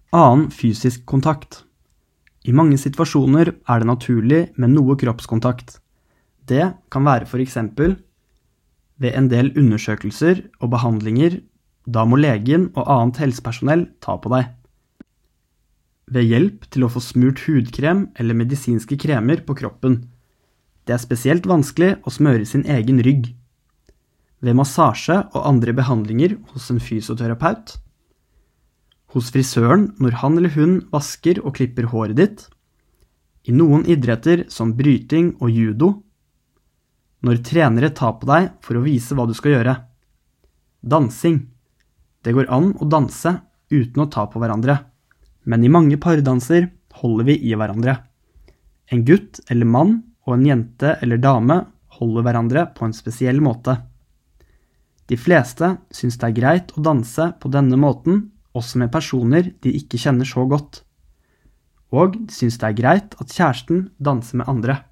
Annen fysisk kontakt. I mange situasjoner er det naturlig med noe kroppskontakt. Det kan være for eksempel ved en del undersøkelser og behandlinger, da må legen og annet helsepersonell ta på deg. Ved hjelp til å få smurt hudkrem eller medisinske kremer på kroppen. Det er spesielt vanskelig å smøre sin egen rygg. Ved massasje og andre behandlinger hos en fysioterapeut. Hos frisøren når han eller hun vasker og klipper håret ditt. I noen idretter som bryting og judo. Når trenere tar på deg for å vise hva du skal gjøre. Dansing. Det går an å danse uten å ta på hverandre. Men i mange pardanser holder vi i hverandre. En gutt eller mann og en jente eller dame holder hverandre på en spesiell måte. De fleste synes det er greit å danse på denne måten, også med personer de ikke kjenner så godt. Og de synes det er greit at kjæresten danser med andre.